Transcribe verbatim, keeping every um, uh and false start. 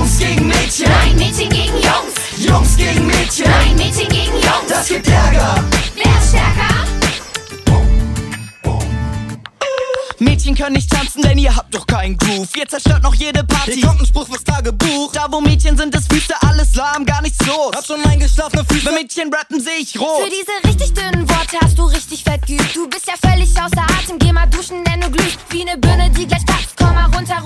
Jungs gegen Mädchen. Nein, Mädchen gegen Jungs. Jungs gegen Mädchen. Nein, Mädchen gegen Jungs. Das gibt Ärger. Wer ist stärker? Mädchen können nicht tanzen, denn ihr habt doch keinen Groove. Ihr zerstört noch jede Party. Hier kommt ein Spruch fürs Tagebuch. Da wo Mädchen sind, ist Wüste, alles lahm, gar nichts los. Hab schon eingeschlafene Füße. Wenn Mädchen rappen, seh ich rot. Für diese richtig dünnen Worte hast du richtig fett geübt. Du bist ja völlig außer Atem, geh mal duschen, denn du glühst wie ne Birne, die gleich platzt. Komm mal runter.